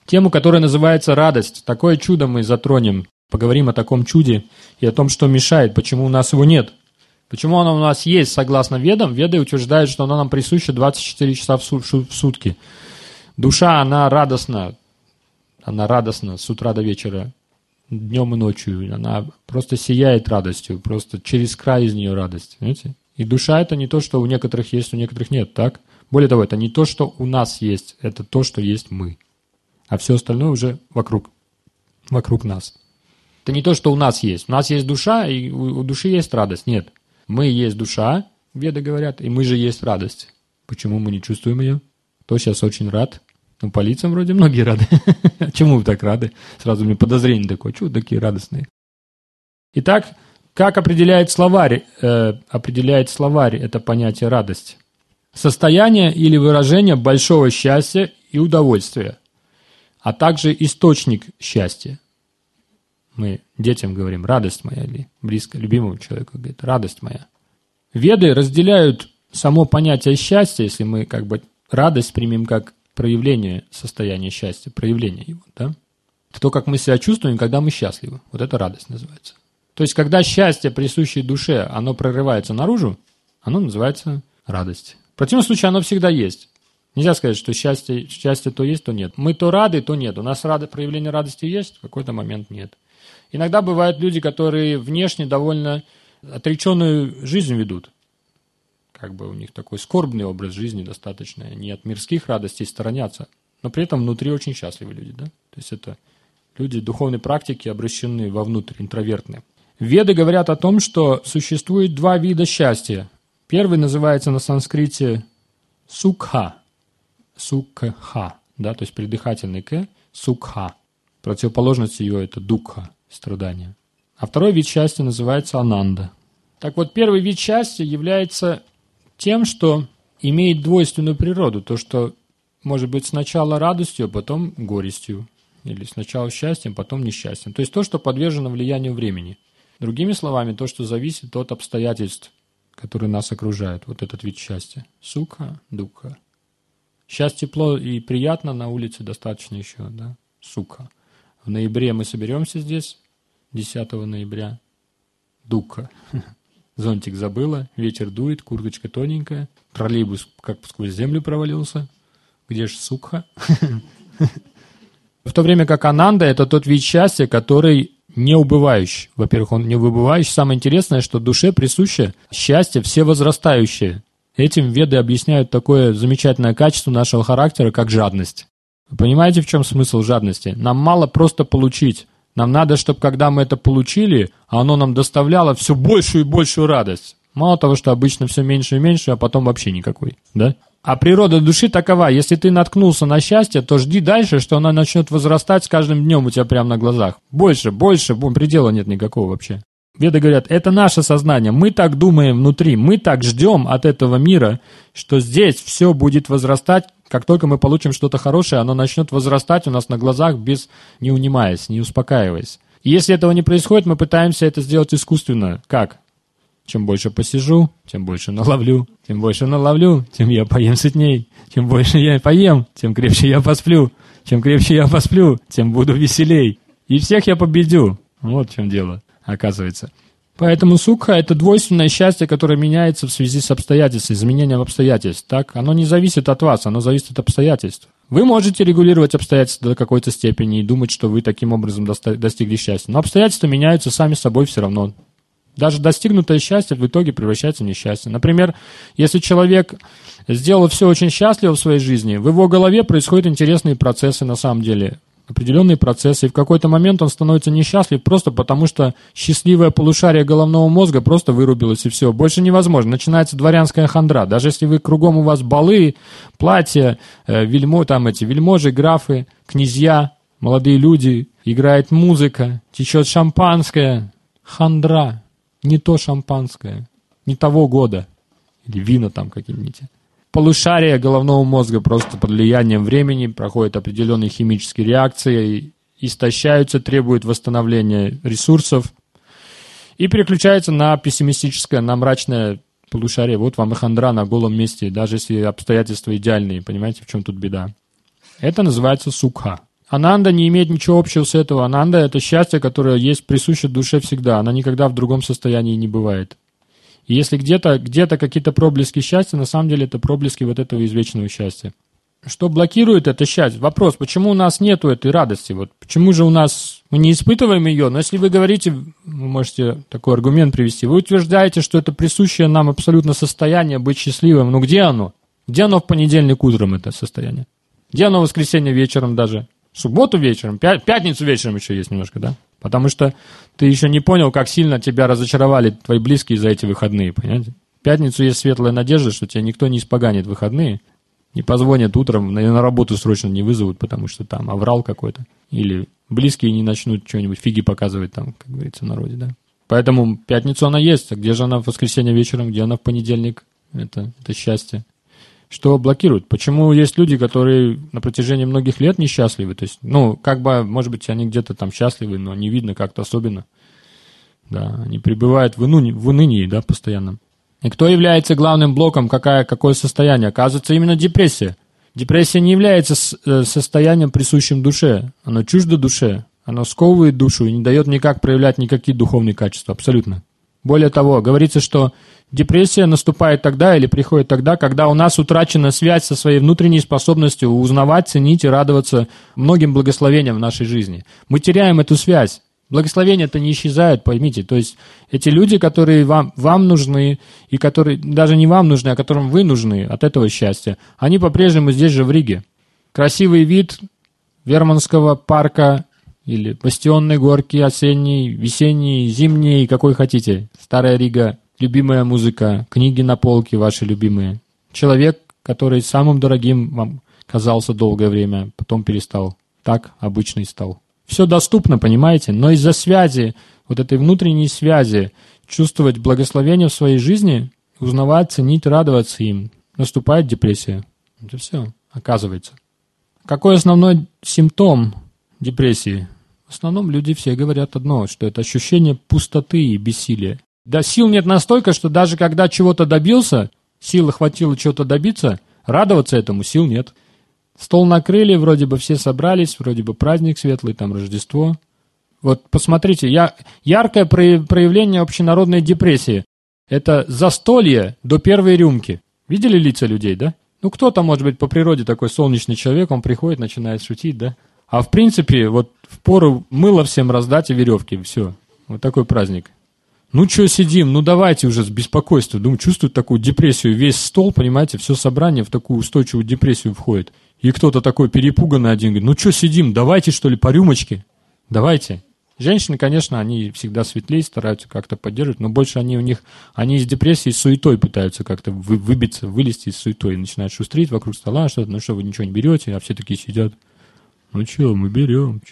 тему, которая называется радость. Такое чудо мы затронем. Поговорим о таком чуде и о том, что мешает, почему у нас его нет. Почему оно у нас есть, согласно Ведам? Веды утверждают, что оно нам присуще 24 часа в сутки. Душа, она радостна с утра до вечера, днем и ночью. Она просто сияет радостью, просто через край из нее радость. Понимаете? И душа — это не то, что у некоторых есть, у некоторых нет, так? Более того, это не то, что у нас есть, это то, что есть мы. А все остальное уже вокруг нас. Это не то, что у нас есть. У нас есть душа, и у души есть радость. Нет. Мы есть душа, веды говорят, и мы же есть радость. Почему мы не чувствуем ее? Кто сейчас очень рад? Ну, по лицам вроде многие рады. Чему вы так рады? Сразу у меня подозрение такое. Чего вы такие радостные? Итак, как определяет словарь это понятие радость? Состояние или выражение большого счастья и удовольствия, а также источник счастья. Мы детям говорим «радость моя» или близко любимому человеку говорит «радость моя». Веды разделяют само понятие счастья, если мы как бы радость примем как проявление состояния счастья, проявление его, да? Это то, как мы себя чувствуем, когда мы счастливы. Вот это радость называется. То есть, когда счастье, присущее душе, оно прорывается наружу, оно называется радость. В противном случае оно всегда есть. Нельзя сказать, что счастье то есть, то нет. Мы то рады, то нет. У нас проявление радости есть, в какой-то момент нет. Иногда бывают люди, которые внешне довольно отреченную жизнь ведут. Как бы у них такой скорбный образ жизни достаточно. Они от мирских радостей сторонятся. Но при этом внутри очень счастливые люди. Да? То есть это люди духовной практики, обращенные вовнутрь, интровертные. Веды говорят о том, что существует два вида счастья. Первый называется на санскрите сукха. Сукха, да, то есть придыхательный к, сукха. Противоположность ее это дукха, страдания. А второй вид счастья называется ананда. Так вот, первый вид счастья является тем, что имеет двойственную природу. То, что может быть сначала радостью, а потом горестью. Или сначала счастьем, потом несчастьем. То есть то, что подвержено влиянию времени. Другими словами, то, что зависит от обстоятельств, которые нас окружают. Вот этот вид счастья. Сукха, дукха. Сейчас тепло и приятно, на улице достаточно еще, да, сукха. В ноябре мы соберемся здесь, 10 ноября, дукха. Зонтик забыла, ветер дует, курточка тоненькая, троллейбус как сквозь землю провалился. Где же сукха? В то время как ананда – это тот вид счастья, который не убывающий. Во-первых, он не убывающий. Самое интересное, что душе присуще счастье всевозрастающее. Этим веды объясняют такое замечательное качество нашего характера, как жадность. Вы понимаете, в чем смысл жадности? Нам мало просто получить. Нам надо, чтобы когда мы это получили, оно нам доставляло все большую и большую радость. Мало того, что обычно все меньше и меньше, а потом вообще никакой. Да? А природа души такова. Если ты наткнулся на счастье, то жди дальше, что оно начнет возрастать с каждым днем у тебя прямо на глазах. Больше, предела нет никакого вообще. Веды говорят, это наше сознание, мы так думаем внутри, мы так ждем от этого мира, что здесь все будет возрастать, как только мы получим что-то хорошее, оно начнет возрастать у нас на глазах, не унимаясь, не успокаиваясь. И если этого не происходит, мы пытаемся это сделать искусственно. Как? Чем больше посижу, тем больше наловлю, тем тем я поем сытней, чем больше я поем, тем крепче я посплю, тем буду веселей, и всех я победю. Вот в чем дело. Оказывается. Поэтому сукха – это двойственное счастье, которое меняется в связи с обстоятельствами, изменением обстоятельств. Так? Оно не зависит от вас, оно зависит от обстоятельств. Вы можете регулировать обстоятельства до какой-то степени и думать, что вы таким образом достигли счастья. Но обстоятельства меняются сами собой все равно. Даже достигнутое счастье в итоге превращается в несчастье. Например, если человек сделал все очень счастливо в своей жизни, в его голове происходят интересные процессы на самом деле. Определенные процессы, и в какой-то момент он становится несчастлив просто потому, что счастливое полушарие головного мозга просто вырубилось, и все. Больше невозможно. Начинается дворянская хандра. Даже если кругом у вас балы, платья, вельможи, графы, князья, молодые люди, играет музыка, течет шампанское. Хандра. Не то шампанское. Не того года. Или вина там какие-нибудь. Полушария головного мозга просто под влиянием времени проходят определенные химические реакции, истощаются, требуют восстановления ресурсов и переключаются на пессимистическое, на мрачное полушарие. Вот вам и хандра на голом месте, даже если обстоятельства идеальные. Понимаете, в чем тут беда? Это называется сукха. Ананда не имеет ничего общего с этого. Ананда – это счастье, которое есть присуще душе всегда. Она никогда в другом состоянии не бывает. И если где-то какие-то проблески счастья, на самом деле это проблески вот этого извечного счастья. Что блокирует это счастье? Вопрос, почему у нас нету этой радости? Вот почему же мы не испытываем ее? Но если вы говорите, вы можете такой аргумент привести, вы утверждаете, что это присущее нам абсолютно состояние быть счастливым. Но где оно? Где оно в понедельник утром, это состояние? Где оно в воскресенье вечером даже? В субботу вечером, пятницу вечером еще есть немножко, да? Потому что ты еще не понял, как сильно тебя разочаровали твои близкие за эти выходные, понимаете? В пятницу есть светлая надежда, что тебя никто не испоганит в выходные, не позвонят утром, на работу срочно не вызовут, потому что там аврал какой-то. Или близкие не начнут что-нибудь фиги показывать там, как говорится, в народе, да? Поэтому пятницу она есть, а где же она в воскресенье вечером, где она в понедельник? Это счастье. Что блокирует? Почему есть люди, которые на протяжении многих лет несчастливы? То есть, может быть, они где-то там счастливы, но не видно как-то особенно. Да, они пребывают в унынии, да, постоянно. И кто является главным блоком, какое состояние? Оказывается, именно депрессия. Депрессия не является состоянием, присущим душе. Оно чуждо душе. Оно сковывает душу и не дает никак проявлять никакие духовные качества. Абсолютно. Более того, говорится, что депрессия наступает тогда или приходит тогда, когда у нас утрачена связь со своей внутренней способностью узнавать, ценить и радоваться многим благословениям в нашей жизни. Мы теряем эту связь. Благословения-то не исчезают, поймите. То есть эти люди, которые вам нужны, и которые даже не вам нужны, а которым вы нужны от этого счастья, они по-прежнему здесь же в Риге. Красивый вид Верманского парка или Бастионной горки, осенней, весенней, зимней, какой хотите. Старая Рига, любимая музыка, книги на полке ваши любимые. Человек, который самым дорогим вам казался долгое время, потом перестал. Так обычный стал. Все доступно, понимаете? Но из-за связи, вот этой внутренней связи, чувствовать благословение в своей жизни, узнавать, ценить, радоваться им, наступает депрессия. Это все, оказывается. Какой основной симптом депрессии? В основном люди все говорят одно, что это ощущение пустоты и бессилия. Да, сил нет настолько, что даже когда чего-то добился, силы хватило чего-то добиться, радоваться этому сил нет. Стол накрыли, вроде бы все собрались, вроде бы праздник светлый, там Рождество. Вот посмотрите, яркое проявление общенародной депрессии – это застолье до первой рюмки. Видели лица людей, да? Кто-то, может быть, по природе такой солнечный человек, он приходит, начинает шутить, да? А в принципе, вот впору мыло всем раздать и веревки, все. Вот такой праздник. Что сидим, давайте уже с беспокойством. Думаю, чувствуют такую депрессию. Весь стол, понимаете, все собрание в такую устойчивую депрессию входит. И кто-то такой перепуганный один говорит, сидим, давайте что ли по рюмочке, давайте. Женщины, конечно, они всегда светлее, стараются как-то поддерживать, но больше они из депрессии, с суетой пытаются как-то выбиться, вылезти из суетой, начинают шустрить вокруг стола, что-то, вы ничего не берете, а все такие сидят. Мы берем,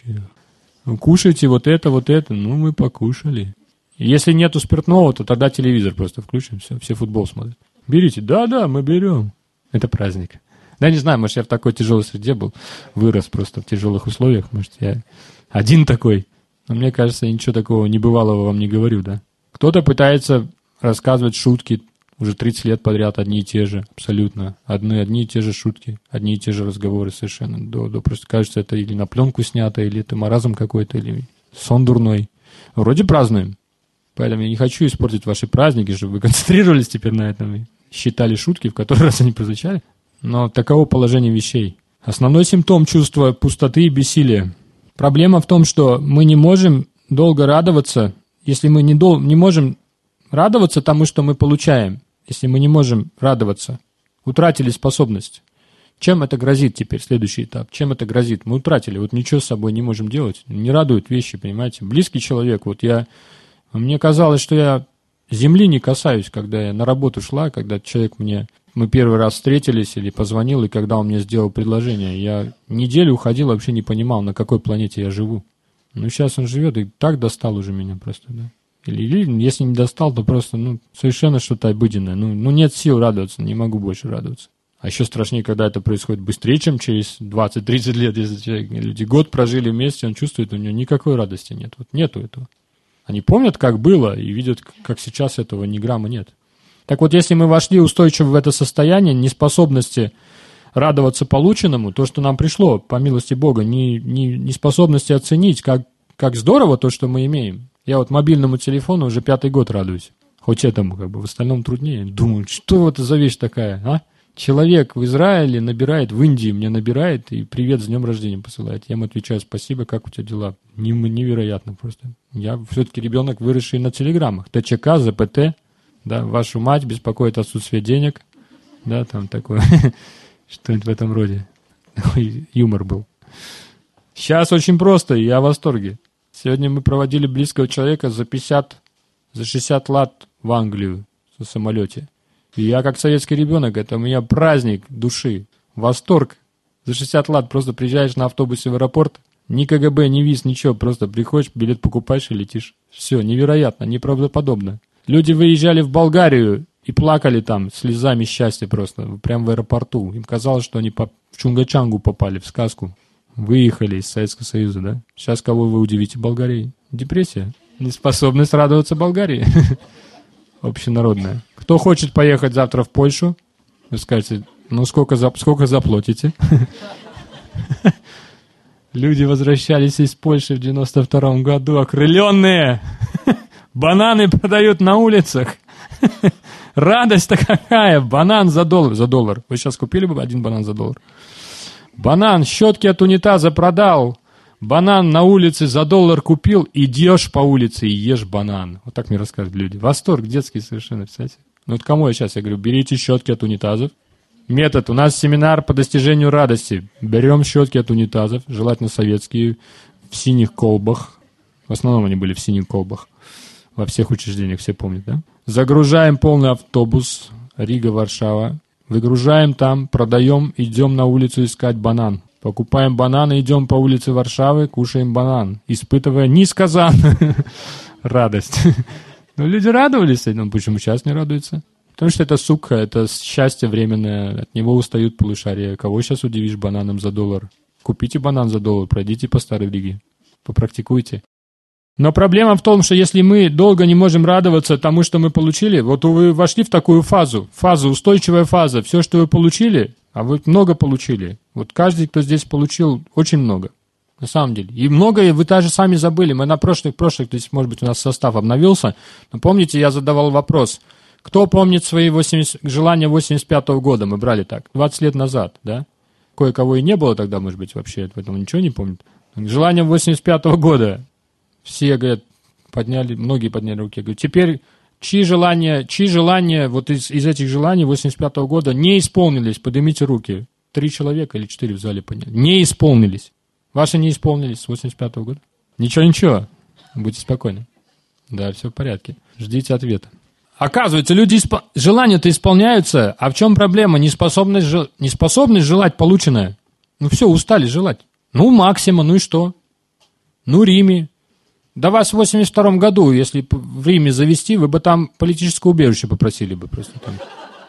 кушайте вот это, мы покушали. Если нету спиртного, то тогда телевизор просто включим, все футбол смотрят. Берите, да, мы берем. Это праздник. Да, не знаю, может, я в такой тяжелой среде был, вырос просто в тяжелых условиях, может, я один такой. Но мне кажется, я ничего такого небывалого вам не говорю, да. Кто-то пытается рассказывать шутки уже 30 лет подряд, одни и те же, абсолютно. Одни и те же шутки, одни и те же разговоры совершенно. Просто кажется, это или на пленку снято, или это маразм какой-то, или сон дурной. Вроде празднуем. Поэтому я не хочу испортить ваши праздники, чтобы вы концентрировались теперь на этом и считали шутки, в который раз они прозвучали. Но таково положение вещей. Основной симптом чувства пустоты и бессилия. Проблема в том, что мы не можем долго радоваться, если мы не можем радоваться тому, что мы получаем, если мы не можем радоваться, утратили способность. Чем это грозит теперь, следующий этап? Чем это грозит? Мы утратили, ничего с собой не можем делать, не радуют вещи, понимаете? Близкий человек, мне казалось, что я земли не касаюсь, когда я на работу шла, когда человек мы первый раз встретились или позвонил, и когда он мне сделал предложение, я неделю уходил, вообще не понимал, на какой планете я живу. Сейчас он живет и так достал уже меня просто, да. Или если не достал, то просто, совершенно что-то обыденное. Нет сил радоваться, не могу больше радоваться. А еще страшнее, когда это происходит быстрее, чем через 20-30 лет, если люди год прожили вместе, он чувствует, у него никакой радости нет. Нету этого. Они помнят, как было, и видят, как сейчас этого ни грамма нет. Так если мы вошли устойчиво в это состояние неспособности радоваться полученному, то, что нам пришло, по милости Бога, не способности оценить, как здорово то, что мы имеем. Я вот мобильному телефону уже 5-й год радуюсь. Хоть этому, в остальном труднее. Думаю, что это за вещь такая, а? Человек в Израиле набирает, в Индии мне набирает и привет с днем рождения посылает. Я ему отвечаю: спасибо, как у тебя дела? Невероятно просто. Я все-таки ребенок, выросший на телеграммах. ТЧК, ЗПТ, да, вашу мать беспокоит отсутствие денег, да, там такое, что-нибудь в этом роде. Такой юмор был. Сейчас очень просто, я в восторге. Сегодня мы проводили близкого человека за 60 лат в Англию на самолете. И я как советский ребенок, это у меня праздник души, восторг. За 60 лат просто приезжаешь на автобусе в аэропорт, ни КГБ, ни ВИЗ, ничего, просто приходишь, билет покупаешь и летишь. Все, невероятно, неправдоподобно. Люди выезжали в Болгарию и плакали там слезами счастья просто, прямо в аэропорту. Им казалось, что они в Чунгачангу попали, в сказку. Выехали из Советского Союза, да? Сейчас кого вы удивите Болгарией? Депрессия, неспособность радоваться Болгарии. Общенародная. Кто хочет поехать завтра в Польшу? Вы скажете, ну сколько заплатите? Люди возвращались из Польши в 92-м году, окрыленные. Бананы продают на улицах. Радость-то какая! Банан за доллар. Вы сейчас купили бы один банан за $1? Банан, щетки от унитаза продал. Банан на улице за $1 купил, идешь по улице и ешь банан. Вот так мне рассказывают люди. Восторг детский совершенно, представляете? Ну вот кому я сейчас? Я говорю, берите щетки от унитазов. Метод. У нас семинар по достижению радости. Берем щетки от унитазов, желательно советские, в синих колбах. В основном они были в синих колбах. Во всех учреждениях, все помнят, да? Загружаем полный автобус Рига-Варшава. Выгружаем там, продаем, идем на улицу искать банан. Покупаем бананы, идем по улице Варшавы, кушаем банан, испытывая несказанную радость. Но люди радовались, но почему сейчас не радуются? Потому что это сукха, это счастье временное, от него устают полушария. Кого сейчас удивишь бананом за $1? Купите банан за $1, пройдите по Старой Риге, попрактикуйте. Но проблема в том, что если мы долго не можем радоваться тому, что мы получили, вот вы вошли в такую фазу, устойчивая фаза, все, что вы получили, а вы много получили. Вот каждый, кто здесь получил, очень много, на самом деле. И многое вы даже сами забыли. Мы на прошлых, то есть, может быть, у нас состав обновился, но помните, я задавал вопрос, кто помнит свои желания 85-го года, мы брали так, 20 лет назад, да? Кое-кого и не было тогда, может быть, вообще, поэтому ничего не помнит. Желание 85-го года. Все, говорят, многие подняли руки. Говорят, теперь чьи желания вот из этих желаний 85-го года не исполнились? Поднимите руки. 3 человека или 4 в зале подняли. Не исполнились. Ваши не исполнились с 85-го года? Ничего. Будьте спокойны. Да, все в порядке. Ждите ответа. Оказывается, желания-то исполняются, а в чем проблема? Неспособность желать полученное. Ну все, устали желать. Ну, Максима, ну и что? Ну, Риме. Да вас в 82-м году, если в Риме завести, вы бы там политическое убежище попросили бы просто там.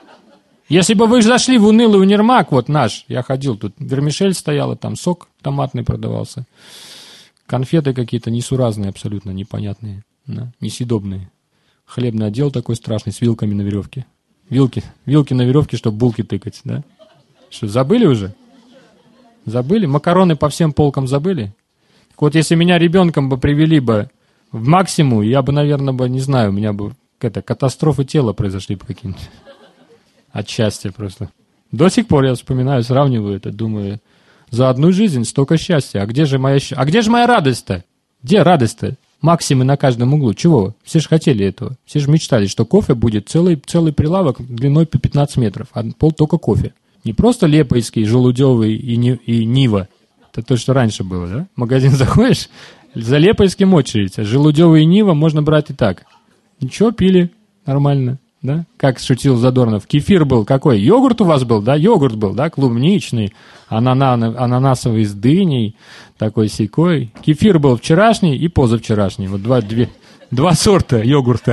Если бы вы зашли в унылый универмаг, вот наш, я ходил, тут вермишель стояла, там сок томатный продавался, конфеты какие-то несуразные абсолютно, непонятные, да, несъедобные. Хлебный отдел такой страшный, с вилками на веревке. Вилки на веревке, чтобы булки тыкать, да? Что, забыли уже? Забыли? Макароны по всем полкам забыли? Вот если меня ребенком бы привели бы в Максиму, я бы, наверное, не знаю, у меня бы катастрофы тела произошли бы какие-нибудь. От счастья просто. До сих пор я вспоминаю, сравниваю это, думаю, за одну жизнь столько счастья. А где же моя радость-то? Где радость-то? Максимы на каждом углу. Чего? Все же хотели этого. Все же мечтали, что кофе будет целый прилавок длиной по 15 метров, а пол только кофе. Не просто Лепойский, Желудевый и Нива. Это то, что раньше было, да? В магазин заходишь, за Лепойским очередь, а Желудевый и Нива можно брать и так. Ничего, пили нормально, да? Как шутил Задорнов. Кефир был какой? Йогурт у вас был, да? Йогурт был, да? Клубничный, ананасовый с дыней, такой-сякой. Кефир был вчерашний и позавчерашний. Вот два сорта йогурта.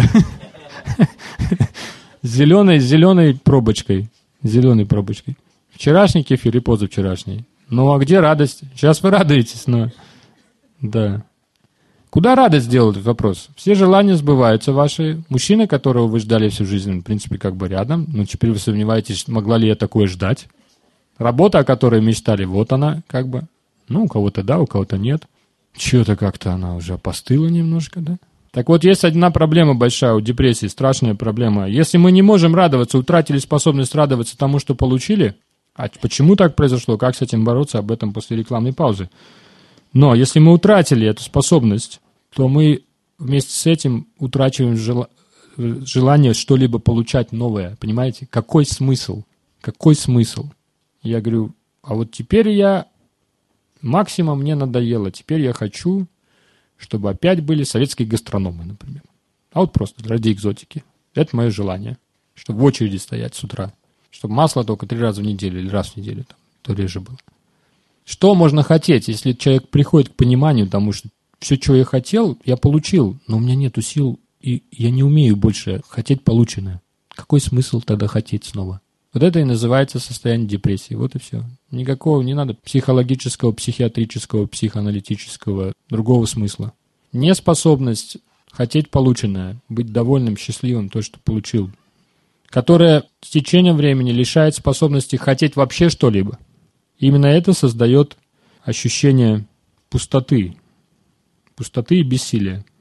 Зеленой пробочкой. Вчерашний кефир и позавчерашний. Ну, а где радость? Сейчас вы радуетесь, но... Да. Куда радость делает вопрос? Все желания сбываются ваши. Мужчина, которого вы ждали всю жизнь, в принципе, как бы рядом. Но теперь вы сомневаетесь, могла ли я такое ждать? Работа, о которой мечтали, вот она, как бы. Ну, у кого-то да, у кого-то нет. Чего-то как-то она уже опостыла немножко, да? Так вот, есть одна проблема большая у депрессии, страшная проблема. Если мы не можем радоваться, утратили способность радоваться тому, что получили, а почему так произошло, как с этим бороться, об этом после рекламной паузы. Но если мы утратили эту способность, то мы вместе с этим утрачиваем желание что-либо получать новое. Понимаете? Какой смысл? Какой смысл? Я говорю, а вот теперь максимум мне надоело. Теперь я хочу, чтобы опять были советские гастрономы, например. А вот просто ради экзотики. Это мое желание. Чтобы в очереди стоять с утра. Чтобы масло только 3 раза в неделю или раз в неделю, там, то реже было. Что можно хотеть, если человек приходит к пониманию тому, что все, что я хотел, я получил, но у меня нету сил, и я не умею больше хотеть полученное. Какой смысл тогда хотеть снова? Вот это и называется состояние депрессии. Вот и все. Никакого не надо психологического, психиатрического, психоаналитического, другого смысла. Неспособность хотеть полученное, быть довольным, счастливым, то, что получил, которая с течением времени лишает способности хотеть вообще что-либо. Именно это создает ощущение пустоты и бессилия.